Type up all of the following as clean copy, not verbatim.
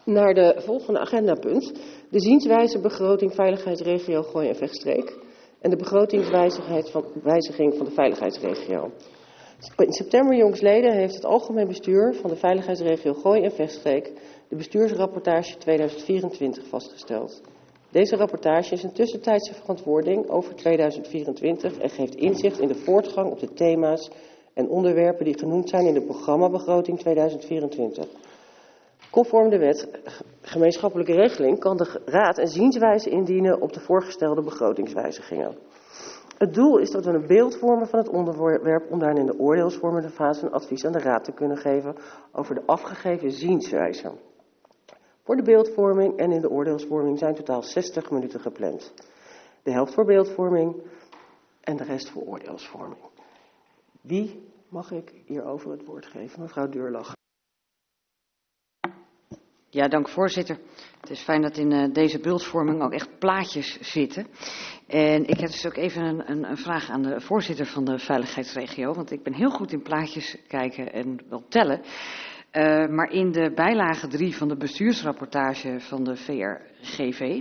Naar de volgende agendapunt. De zienswijze begroting veiligheidsregio Gooi en Vechtstreek. En de begrotingswijziging van de veiligheidsregio. In september jongstleden heeft het algemeen bestuur van de veiligheidsregio Gooi en Vechtstreek de bestuursrapportage 2024 vastgesteld. Deze rapportage is een tussentijdse verantwoording over 2024 en geeft inzicht in de voortgang op de thema's en onderwerpen die genoemd zijn in de programmabegroting 2024. Conform de wet gemeenschappelijke regeling kan de Raad een zienswijze indienen op de voorgestelde begrotingswijzigingen. Het doel is dat we een beeld vormen van het onderwerp om daarin in de oordeelsvormende fase een advies aan de Raad te kunnen geven over de afgegeven zienswijze. Voor de beeldvorming en in de oordeelsvorming zijn totaal 60 minuten gepland. De helft voor beeldvorming en de rest voor oordeelsvorming. Wie mag ik hierover het woord geven? Mevrouw Deurlach. Ja, dank voorzitter. Het is fijn dat in deze beeldvorming ook echt plaatjes zitten. En ik heb dus ook even een vraag aan de voorzitter van de veiligheidsregio. Want ik ben heel goed in plaatjes kijken en wel tellen. Maar in de bijlage 3 van de bestuursrapportage van de VRGV...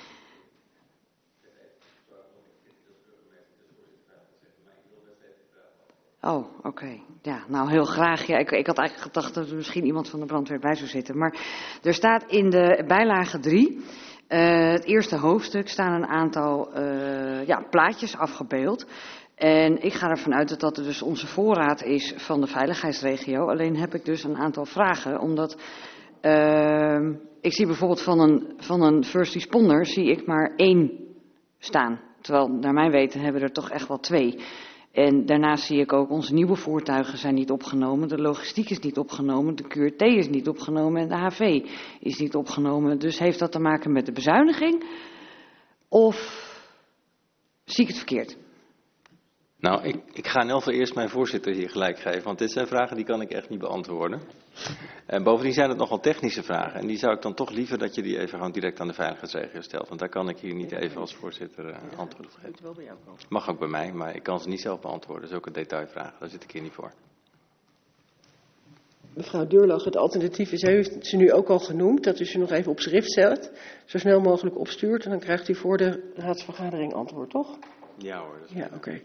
Oh, oké. Ja, nou heel graag. Ja, ik had eigenlijk gedacht dat er misschien iemand van de brandweer bij zou zitten. Maar er staat in de bijlage 3, het eerste hoofdstuk, staan een aantal plaatjes afgebeeld. En ik ga ervan uit dat dat dus onze voorraad is van de veiligheidsregio. Alleen heb ik dus een aantal vragen, omdat ik zie bijvoorbeeld van een first responder zie ik maar 1 staan. Terwijl, naar mijn weten, hebben er toch echt wel 2. En daarnaast zie ik ook, onze nieuwe voertuigen zijn niet opgenomen, de logistiek is niet opgenomen, de QRT is niet opgenomen en de HV is niet opgenomen. Dus heeft dat te maken met de bezuiniging of zie ik het verkeerd? Nou, ik ga in elk geval eerst mijn voorzitter hier gelijk geven, want dit zijn vragen die kan ik echt niet beantwoorden. En bovendien zijn het nogal technische vragen en die zou ik dan toch liever dat je die even gewoon direct aan de veiligheidsregio stelt. Want daar kan ik hier niet even als voorzitter antwoord op geven. Mag ook bij mij, maar ik kan ze niet zelf beantwoorden. Zulke detailvragen, daar zit ik hier niet voor. Mevrouw Deurlach, het alternatief is, u heeft ze nu ook al genoemd, dat u ze nog even op schrift zet, zo snel mogelijk opstuurt en dan krijgt u voor de raadsvergadering antwoord, toch? Ja hoor. Ja, oké.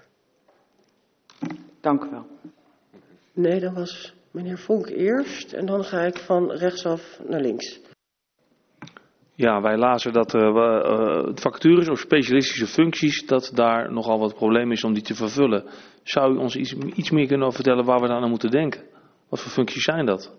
Dank u wel. Nee, dan was meneer Vonk eerst en dan ga ik van rechtsaf naar links. Ja, wij lazen dat vacatures of specialistische functies, dat daar nogal wat probleem is om die te vervullen. Zou u ons iets meer kunnen vertellen waar we dan aan moeten denken? Wat voor functies zijn dat?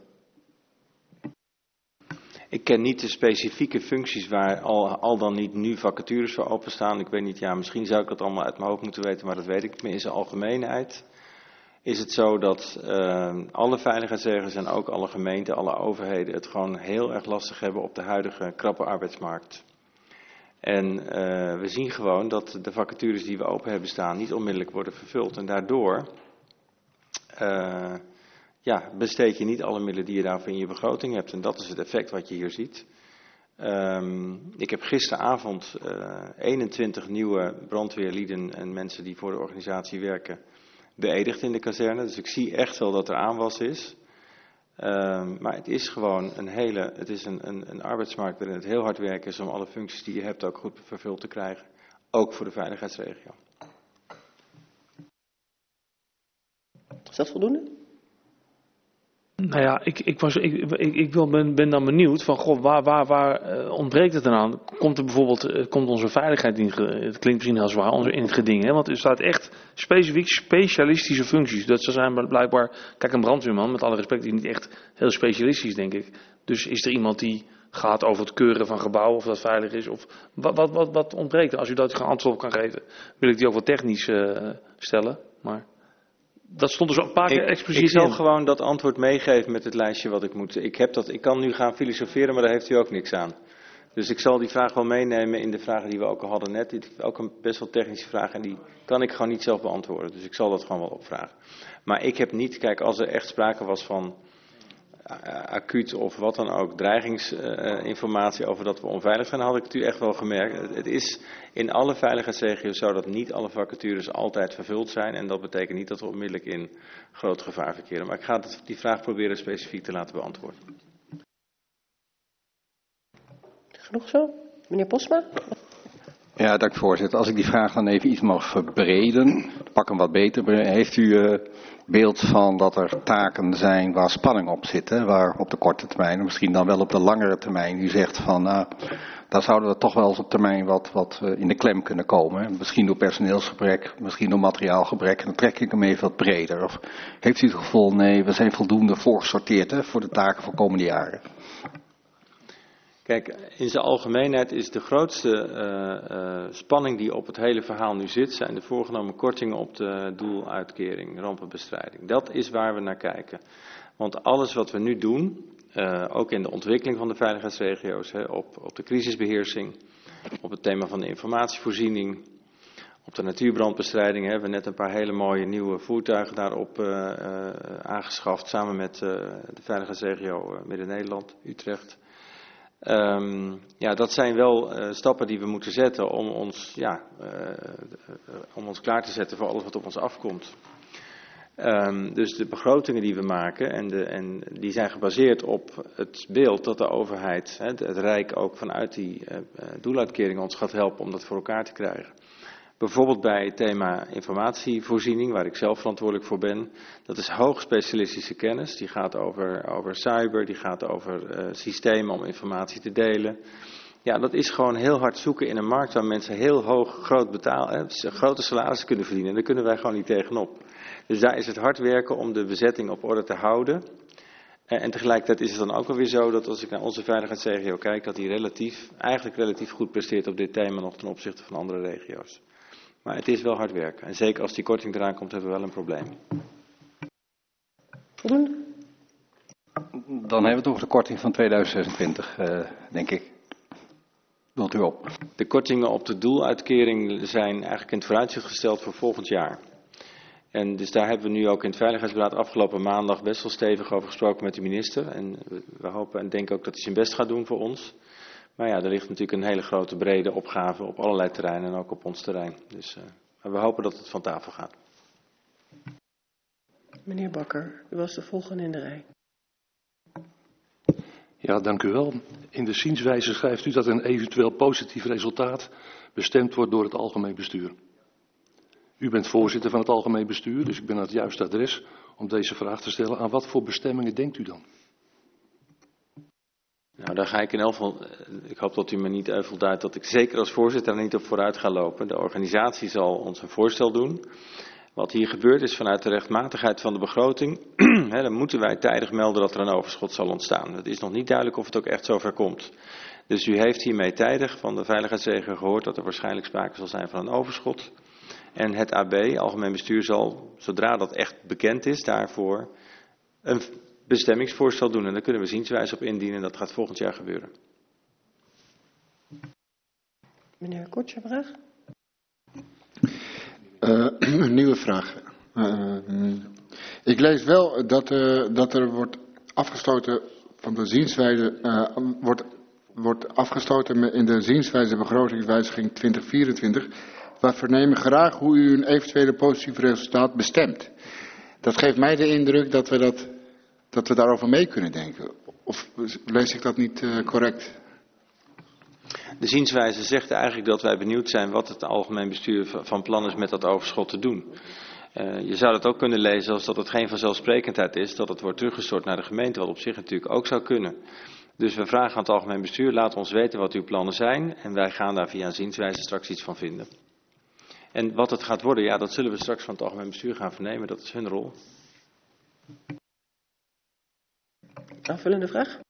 Ik ken niet de specifieke functies waar al dan niet nu vacatures voor openstaan. Ik weet niet, ja, misschien zou ik dat allemaal uit mijn hoofd moeten weten, maar dat weet ik niet meer. In zijn algemeenheid is het zo dat alle veiligheidsregels en ook alle gemeenten, alle overheden het gewoon heel erg lastig hebben op de huidige krappe arbeidsmarkt. En we zien gewoon dat de vacatures die we open hebben staan niet onmiddellijk worden vervuld. En daardoor besteed je niet alle middelen die je daarvoor in je begroting hebt. En dat is het effect wat je hier ziet. Ik heb gisteravond 21 nieuwe brandweerlieden en mensen die voor de organisatie werken beëdigd in de kazerne. Dus ik zie echt wel dat er aanwas is. Maar het is gewoon een arbeidsmarkt waarin het heel hard werken is om alle functies die je hebt ook goed vervuld te krijgen. Ook voor de veiligheidsregio. Is dat voldoende? Nou ja, ben dan benieuwd van, goh, waar ontbreekt het dan aan? Komt er bijvoorbeeld, komt onze veiligheid in, het klinkt misschien heel zwaar, in het geding, hè? Want er staat echt specifiek specialistische functies. Dat zijn blijkbaar, kijk, een brandweerman, met alle respect, is niet echt heel specialistisch, denk ik. Dus is er iemand die gaat over het keuren van gebouwen, of dat veilig is, of wat ontbreekt er? Als u dat geen antwoord op kan geven, wil ik die ook wat technisch stellen, maar... Dat stond dus een paar keer expliciet Ik zal in. gewoon dat antwoord meegeven met het lijstje wat ik moet. Ik kan nu gaan filosoferen, maar daar heeft u ook niks aan. Dus ik zal die vraag wel meenemen in de vragen die we ook al hadden net. Dit is ook een best wel technische vraag en die kan ik gewoon niet zelf beantwoorden. Dus ik zal dat gewoon wel opvragen. Maar ik heb niet, kijk, als er echt sprake was van acuut of wat dan ook, dreigingsinformatie over dat we onveilig zijn, had ik het u echt wel gemerkt. Het is in alle veiligheidsregio's zo dat niet alle vacatures altijd vervuld zijn. En dat betekent niet dat we onmiddellijk in groot gevaar verkeren. Maar ik ga die vraag proberen specifiek te laten beantwoorden. Genoeg zo? Meneer Posma? Ja, dank voorzitter. Als ik die vraag dan even iets mag verbreden, pak hem wat beter. Heeft u beeld van dat er taken zijn waar spanning op zit, hè? Waar op de korte termijn, misschien dan wel op de langere termijn, u zegt van, daar zouden we toch wel eens op termijn wat in de klem kunnen komen. Hè? Misschien door personeelsgebrek, misschien door materiaalgebrek. En dan trek ik hem even wat breder. Of heeft u het gevoel, nee, we zijn voldoende voorgesorteerd, hè, voor de taken voor komende jaren? Kijk, in zijn algemeenheid is de grootste spanning die op het hele verhaal nu zit, zijn de voorgenomen kortingen op de doeluitkering, rampenbestrijding. Dat is waar we naar kijken. Want alles wat we nu doen, ook in de ontwikkeling van de veiligheidsregio's, op de crisisbeheersing, op het thema van de informatievoorziening, op de natuurbrandbestrijding hebben we net een paar hele mooie nieuwe voertuigen daarop aangeschaft, samen met de veiligheidsregio Midden-Nederland, Utrecht. Dat zijn wel stappen die we moeten zetten om ons klaar te zetten voor alles wat op ons afkomt. Dus de begrotingen die we maken, en die zijn gebaseerd op het beeld dat de overheid, het Rijk ook vanuit die doeluitkering ons gaat helpen om dat voor elkaar te krijgen. Bijvoorbeeld bij het thema informatievoorziening, waar ik zelf verantwoordelijk voor ben. Dat is hoog specialistische kennis. Die gaat over cyber, die gaat over systemen om informatie te delen. Ja, dat is gewoon heel hard zoeken in een markt waar mensen heel grote salarissen kunnen verdienen. En daar kunnen wij gewoon niet tegenop. Dus daar is het hard werken om de bezetting op orde te houden. En tegelijkertijd is het dan ook wel weer zo dat als ik naar onze veiligheidsregio kijk, dat die eigenlijk relatief goed presteert op dit thema nog ten opzichte van andere regio's. Maar het is wel hard werken. En zeker als die korting eraan komt, hebben we wel een probleem. Voldoende? Dan hebben we het over de korting van 2026, denk ik. Wilt u op? De kortingen op de doeluitkering zijn eigenlijk in het vooruitzicht gesteld voor volgend jaar. En dus daar hebben we nu ook in het Veiligheidsberaad afgelopen maandag best wel stevig over gesproken met de minister. En we hopen en denken ook dat hij zijn best gaat doen voor ons. Maar ja, er ligt natuurlijk een hele grote brede opgave op allerlei terreinen en ook op ons terrein. Dus we hopen dat het van tafel gaat. Meneer Bakker, u was de volgende in de rij. Ja, dank u wel. In de zienswijze schrijft u dat een eventueel positief resultaat bestemd wordt door het algemeen bestuur. U bent voorzitter van het algemeen bestuur, dus ik ben aan het juiste adres om deze vraag te stellen. Aan wat voor bestemmingen denkt u dan? Nou, daar ga ik in elk geval, ik hoop dat u me niet volduidt dat ik zeker als voorzitter er niet op vooruit ga lopen. De organisatie zal ons een voorstel doen. Wat hier gebeurt is vanuit de rechtmatigheid van de begroting, dan moeten wij tijdig melden dat er een overschot zal ontstaan. Het is nog niet duidelijk of het ook echt zover komt. Dus u heeft hiermee tijdig van de veiligheidsregio gehoord dat er waarschijnlijk sprake zal zijn van een overschot. En het AB, Algemeen Bestuur, zal, zodra dat echt bekend is, daarvoor een bestemmingsvoorstel doen. En daar kunnen we zienswijze op indienen. Dat gaat volgend jaar gebeuren. Meneer Kortje, vraag? Een nieuwe vraag. Ik lees wel dat er wordt afgestoten van de zienswijze, wordt afgestoten in de zienswijze begrotingswijziging 2024. We vernemen graag hoe u een eventuele positief resultaat bestemt. Dat geeft mij de indruk dat we daarover mee kunnen denken. Of lees ik dat niet correct? De zienswijze zegt eigenlijk dat wij benieuwd zijn wat het algemeen bestuur van plan is met dat overschot te doen. Je zou dat ook kunnen lezen als dat het geen vanzelfsprekendheid is, dat het wordt teruggestort naar de gemeente, wat op zich natuurlijk ook zou kunnen. Dus we vragen aan het algemeen bestuur, laat ons weten wat uw plannen zijn en wij gaan daar via een zienswijze straks iets van vinden. En wat het gaat worden, ja, dat zullen we straks van het algemeen bestuur gaan vernemen, dat is hun rol. Aanvullende vraag?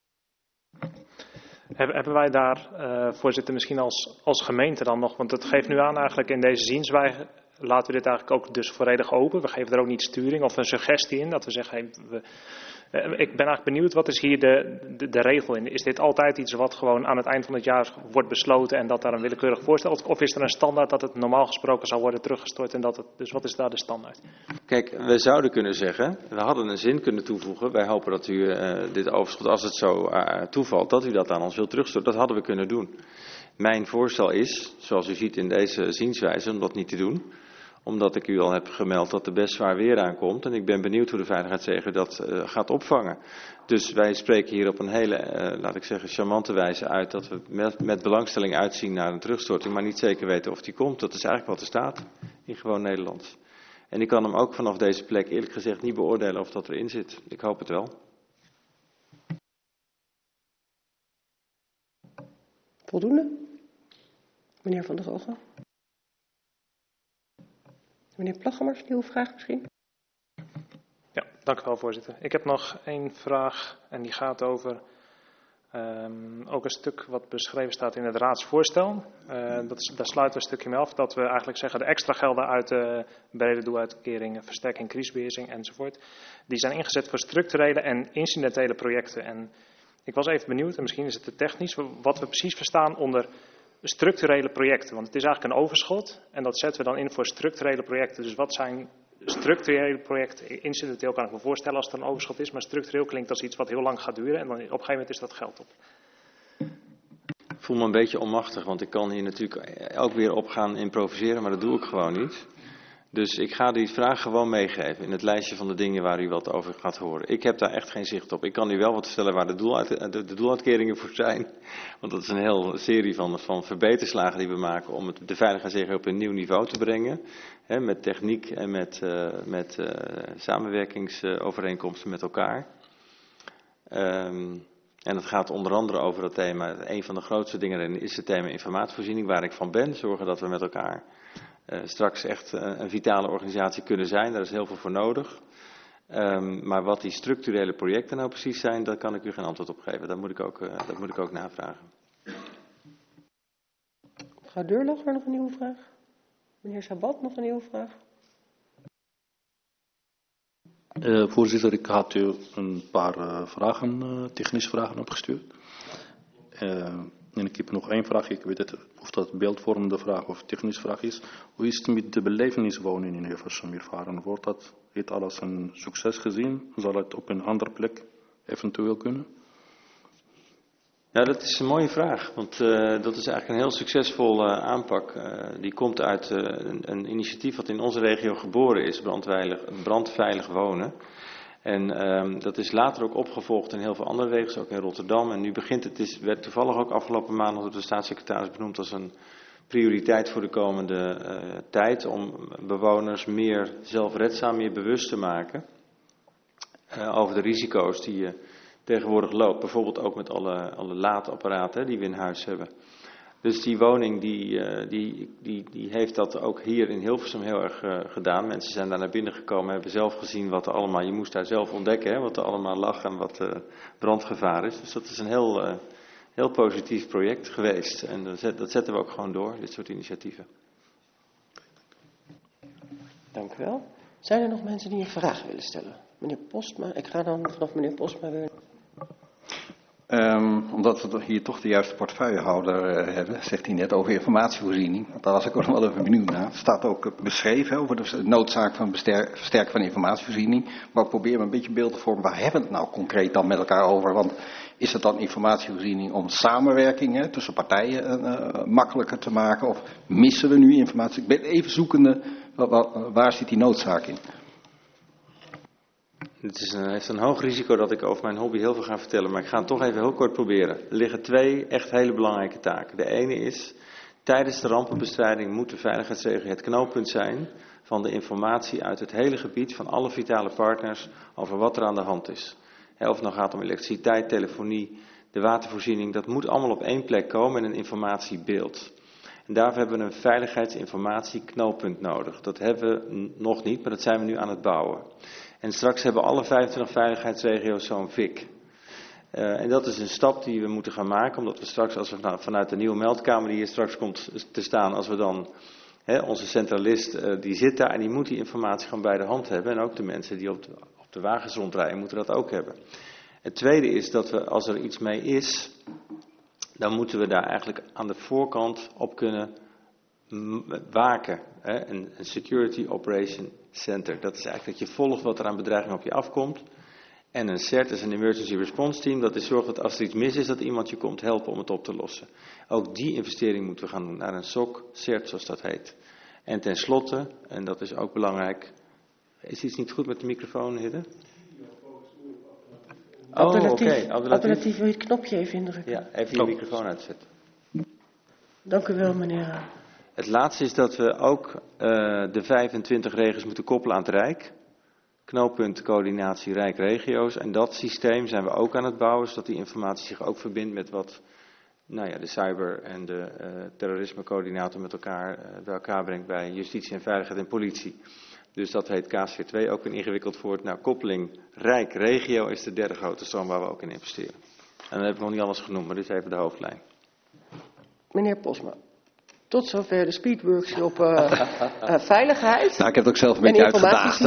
Hebben wij daar, voorzitter, misschien als gemeente dan nog, want het geeft nu aan eigenlijk in deze zienswijze, laten we dit eigenlijk ook dus volledig open. We geven er ook niet sturing of een suggestie in, dat we zeggen, ik ben eigenlijk benieuwd, wat is hier de regel in? Is dit altijd iets wat gewoon aan het eind van het jaar wordt besloten en dat daar een willekeurig voorstel is? Of is er een standaard dat het normaal gesproken zal worden teruggestort en dus wat is daar de standaard? Kijk, we zouden kunnen zeggen, we hadden een zin kunnen toevoegen. Wij hopen dat u dit overschot, als het zo toevalt, dat u dat aan ons wilt terugstorten. Dat hadden we kunnen doen. Mijn voorstel is, zoals u ziet in deze zienswijze, om dat niet te doen. Omdat ik u al heb gemeld dat er best zwaar weer aankomt. En ik ben benieuwd hoe de veiligheidsregio dat gaat opvangen. Dus wij spreken hier op een hele, laat ik zeggen, charmante wijze uit dat we met belangstelling uitzien naar een terugstorting, maar niet zeker weten of die komt. Dat is eigenlijk wat er staat in gewoon Nederlands. En ik kan hem ook vanaf deze plek eerlijk gezegd niet beoordelen of dat erin zit. Ik hoop het wel. Voldoende? Meneer Van der Ogen? Meneer Plaggemers, nieuwe vraag misschien? Ja, dank u wel, voorzitter. Ik heb nog één vraag en die gaat over ook een stuk wat beschreven staat in het raadsvoorstel. Daar sluit een stukje mee af dat we eigenlijk zeggen de extra gelden uit de brede doeluitkering, versterking, crisisbeheersing enzovoort. Die zijn ingezet voor structurele en incidentele projecten. En ik was even benieuwd, en misschien is het te technisch, wat we precies verstaan onder structurele projecten. Want het is eigenlijk een overschot en dat zetten we dan in voor structurele projecten. Dus wat zijn structurele projecten? Incidenteel kan ik me voorstellen als er een overschot is, maar structureel klinkt als iets wat heel lang gaat duren en dan op een gegeven moment is dat geld op. Ik voel me een beetje onmachtig, want ik kan hier natuurlijk ook weer op gaan improviseren, maar dat doe ik gewoon niet. Dus ik ga die vraag gewoon meegeven in het lijstje van de dingen waar u wat over gaat horen. Ik heb daar echt geen zicht op. Ik kan u wel wat vertellen waar de doeluitkeringen voor zijn. Want dat is een hele serie van verbeterslagen die we maken om de veiligheidsregio op een nieuw niveau te brengen. Hè, met techniek en met samenwerkingsovereenkomsten met elkaar. En het gaat onder andere over dat thema. Een van de grootste dingen is het thema informatievoorziening, waar ik van ben. Zorgen dat we met elkaar straks echt een vitale organisatie kunnen zijn. Daar is heel veel voor nodig. Maar wat die structurele projecten nou precies zijn, daar kan ik u geen antwoord op geven. Dat moet ik ook navragen. Mevrouw Deurlacher, nog een nieuwe vraag? Meneer Sabat, nog een nieuwe vraag? Voorzitter, ik had u een paar technische vragen opgestuurd. En ik heb nog één vraag. Ik weet niet of dat beeldvormende vraag of technische vraag is. Hoe is het met de beleveniswoning in Hilversum ervaren? Wordt dat dit alles een succes gezien? Zal het op een andere plek eventueel kunnen? Ja, dat is een mooie vraag. Want dat is eigenlijk een heel succesvolle aanpak. Die komt uit een initiatief wat in onze regio geboren is. Brandveilig wonen. En dat is later ook opgevolgd in heel veel andere regio's, ook in Rotterdam. En nu begint het, werd toevallig ook afgelopen maandag door de staatssecretaris benoemd als een prioriteit voor de komende tijd. Om bewoners meer zelfredzaam, meer bewust te maken over de risico's die je tegenwoordig loopt. Bijvoorbeeld ook met alle laadapparaten die we in huis hebben. Dus die woning die heeft dat ook hier in Hilversum heel erg gedaan. Mensen zijn daar naar binnen gekomen, hebben zelf gezien wat er allemaal, je moest daar zelf ontdekken, hè, wat er allemaal lag en wat brandgevaar is. Dus dat is een heel positief project geweest. En dat zetten we ook gewoon door, dit soort initiatieven. Dank u wel. Zijn er nog mensen die een vraag willen stellen? Meneer Postma, ik ga dan vanaf meneer Postma weer. Omdat we hier toch de juiste portefeuillehouder hebben, zegt hij net over informatievoorziening. Daar was ik ook nog wel even benieuwd naar. Het staat ook beschreven over de noodzaak van versterken van informatievoorziening. Maar ik probeer me een beetje beeld te vormen, waar hebben we het nou concreet dan met elkaar over? Want is het dan informatievoorziening om samenwerking tussen partijen makkelijker te maken? Of missen we nu informatie? Ik ben even zoekende, waar zit die noodzaak in? Het heeft een hoog risico dat ik over mijn hobby heel veel ga vertellen, maar ik ga het toch even heel kort proberen. Er liggen twee echt hele belangrijke taken. De ene is, tijdens de rampenbestrijding moet de veiligheidsregio het knooppunt zijn van de informatie uit het hele gebied van alle vitale partners over wat er aan de hand is. Of het nou gaat om elektriciteit, telefonie, de watervoorziening, dat moet allemaal op één plek komen in een informatiebeeld. En daarvoor hebben we een veiligheidsinformatieknooppunt nodig. Dat hebben we nog niet, maar dat zijn we nu aan het bouwen. En straks hebben alle 25 veiligheidsregio's zo'n VIC. En dat is een stap die we moeten gaan maken, omdat we straks, als we vanuit de nieuwe meldkamer die hier straks komt te staan, als we dan, onze centralist, die zit daar en die moet die informatie gewoon bij de hand hebben. En ook de mensen die op de wagens rondrijden moeten dat ook hebben. Het tweede is dat we, als er iets mee is, dan moeten we daar eigenlijk aan de voorkant op kunnen waken. Een Security Operation Center. Dat is eigenlijk dat je volgt wat er aan bedreiging op je afkomt. En een CERT is een Emergency Response Team. Dat is zorgt dat als er iets mis is, dat iemand je komt helpen om het op te lossen. Ook die investering moeten we gaan doen naar een SOC, CERT zoals dat heet. En tenslotte, en dat is ook belangrijk, is iets niet goed met de microfoon, Hidde? Alternatief, wil je het knopje even indrukken? Ja, even je microfoon uitzetten. Dank u wel, meneer. Het laatste is dat we ook de 25 regels moeten koppelen aan het Rijk. Knooppunt coördinatie Rijk-regio's. En dat systeem zijn we ook aan het bouwen, zodat die informatie zich ook verbindt met wat de cyber- en de terrorismecoördinator met elkaar bij elkaar brengt bij justitie en veiligheid en politie. Dus dat heet KSV2, ook een ingewikkeld woord. Nou, koppeling Rijk-regio is de derde grote stroom waar we ook in investeren. En dan heb ik nog niet alles genoemd, maar dit is even de hoofdlijn. Meneer Posma, tot zover de speedworkshop veiligheid. Nou, ik heb het ook zelf een beetje uitgedaagd.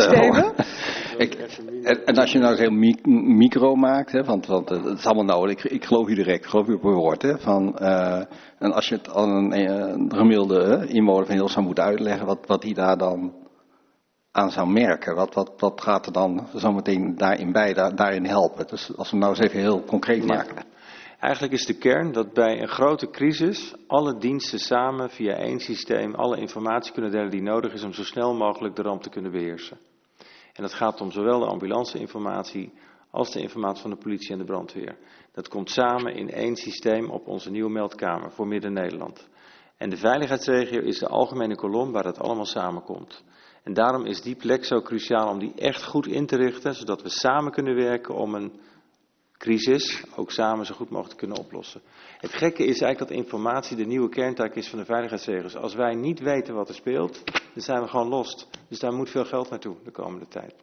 En als je nou eens heel micro maakt, hè, want het is allemaal nodig. Ik geloof u direct, ik geloof u op uw woord. Hè, en als je het aan een gemiddelde inwoner van Hilversum moet uitleggen, wat die daar dan aan zou merken. Wat gaat er dan zometeen daarin helpen? Dus als we nou eens even heel concreet maken. Eigenlijk is de kern dat bij een grote crisis alle diensten samen via één systeem alle informatie kunnen delen die nodig is om zo snel mogelijk de ramp te kunnen beheersen. En dat gaat om zowel de ambulanceinformatie als de informatie van de politie en de brandweer. Dat komt samen in één systeem op onze nieuwe meldkamer voor Midden-Nederland. En de veiligheidsregio is de algemene kolom waar het allemaal samenkomt. En daarom is die plek zo cruciaal om die echt goed in te richten, zodat we samen kunnen werken om een crisis ook samen zo goed mogelijk te kunnen oplossen. Het gekke is eigenlijk dat informatie de nieuwe kerntaak is van de veiligheidsregels. Als wij niet weten wat er speelt, dan zijn we gewoon lost. Dus daar moet veel geld naartoe de komende tijd.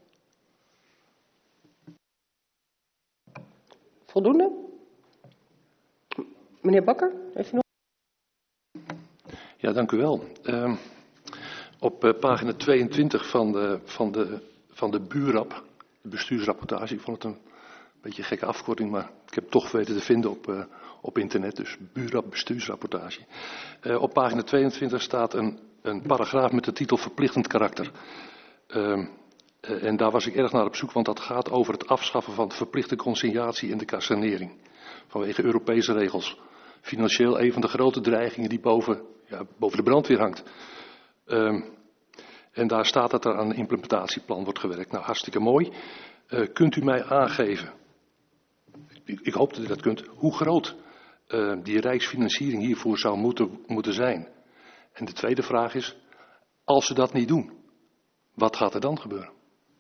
Voldoende? Meneer Bakker, heeft u nog? Ja, dank u wel. Op pagina 22 van de BURAP, de bestuursrapportage, ik vond het een beetje een gekke afkorting, maar ik heb het toch weten te vinden op internet, dus BURAP bestuursrapportage. Op pagina 22 staat een paragraaf met de titel verplichtend karakter. En daar was ik erg naar op zoek, want dat gaat over het afschaffen van de verplichte consignatie en de casanering. Vanwege Europese regels. Financieel een van de grote dreigingen die boven de brandweer hangt. En daar staat dat er aan een implementatieplan wordt gewerkt. Nou, hartstikke mooi. Kunt u mij aangeven, ik hoop dat u dat kunt, hoe groot die rijksfinanciering hiervoor zou moeten zijn? En de tweede vraag is, als ze dat niet doen, wat gaat er dan gebeuren?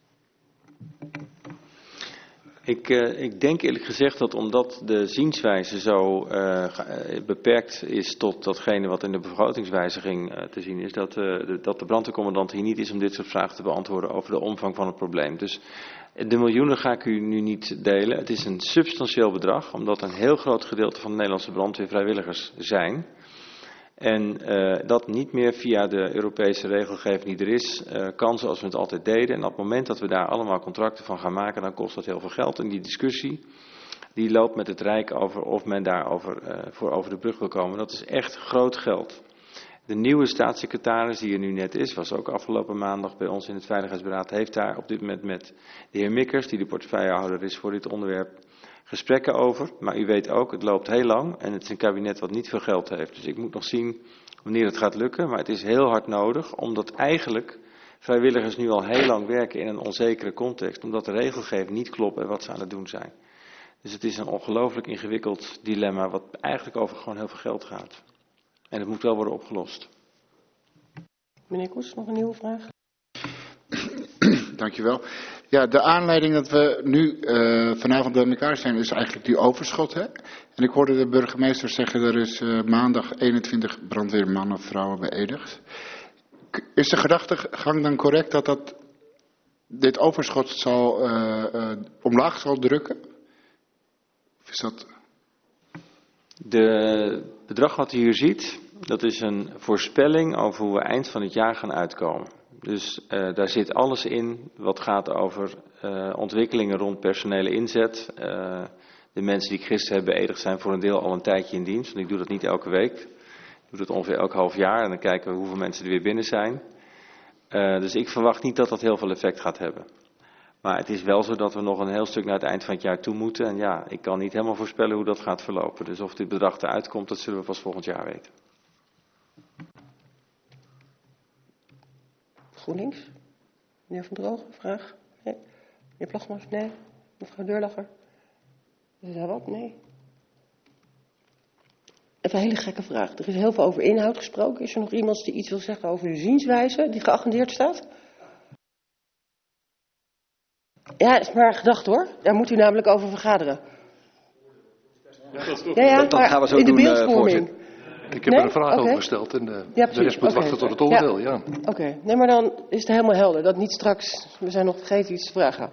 Ik denk eerlijk gezegd dat omdat de zienswijze zo beperkt is tot datgene wat in de begrotingswijziging te zien is, dat de brandweercommandant hier niet is om dit soort vragen te beantwoorden over de omvang van het probleem. Dus de miljoenen ga ik u nu niet delen. Het is een substantieel bedrag, omdat een heel groot gedeelte van de Nederlandse brandweer vrijwilligers zijn. En dat niet meer via de Europese regelgeving die er is, kan zoals we het altijd deden. En op het moment dat we daar allemaal contracten van gaan maken, dan kost dat heel veel geld. En die discussie, die loopt met het Rijk over of men daarover voor over de brug wil komen. Dat is echt groot geld. De nieuwe staatssecretaris die er nu net is, was ook afgelopen maandag bij ons in het Veiligheidsberaad, heeft daar op dit moment met de heer Mikkers, die de portefeuillehouder is voor dit onderwerp, gesprekken over. Maar u weet ook, het loopt heel lang en het is een kabinet wat niet veel geld heeft. Dus ik moet nog zien wanneer het gaat lukken. Maar het is heel hard nodig, omdat eigenlijk vrijwilligers nu al heel lang werken in een onzekere context. Omdat de regelgeving niet klopt en wat ze aan het doen zijn. Dus het is een ongelooflijk ingewikkeld dilemma wat eigenlijk over gewoon heel veel geld gaat. En het moet wel worden opgelost. Meneer Koes, nog een nieuwe vraag? Dankjewel. Ja, de aanleiding dat we nu vanavond bij elkaar zijn is eigenlijk die overschot. Hè? En ik hoorde de burgemeester zeggen, er is maandag 21 brandweermannen of vrouwen beëdigd. Is de gedachtegang dan correct dat dit overschot omlaag zal drukken? Of is dat... De bedrag wat u hier ziet, dat is een voorspelling over hoe we eind van het jaar gaan uitkomen. Dus daar zit alles in wat gaat over ontwikkelingen rond personele inzet. De mensen die ik gisteren heb beëdigd zijn voor een deel al een tijdje in dienst. Want ik doe dat niet elke week. Ik doe dat ongeveer elk half jaar en dan kijken we hoeveel mensen er weer binnen zijn. Dus ik verwacht niet dat dat heel veel effect gaat hebben. Maar het is wel zo dat we nog een heel stuk naar het eind van het jaar toe moeten. En ja, ik kan niet helemaal voorspellen hoe dat gaat verlopen. Dus of dit bedrag eruit komt, dat zullen we pas volgend jaar weten. GroenLinks. Meneer Van Drogen, vraag? Nee. Meneer Plasmas? Nee. Mevrouw Deurlacher? Is daar wat? Nee. Even een hele gekke vraag. Er is heel veel over inhoud gesproken. Is er nog iemand die iets wil zeggen over de zienswijze die geagendeerd staat? Ja, is maar gedacht hoor. Daar moet u namelijk over vergaderen. Ja, dat gaan we zo in de doen, beeldvorming. Ik heb er een vraag over gesteld en de rest moet wachten tot het oordeel. Ja. Oké, nee, maar dan is het helemaal helder. Dat niet straks, we zijn nog vergeten iets te vragen.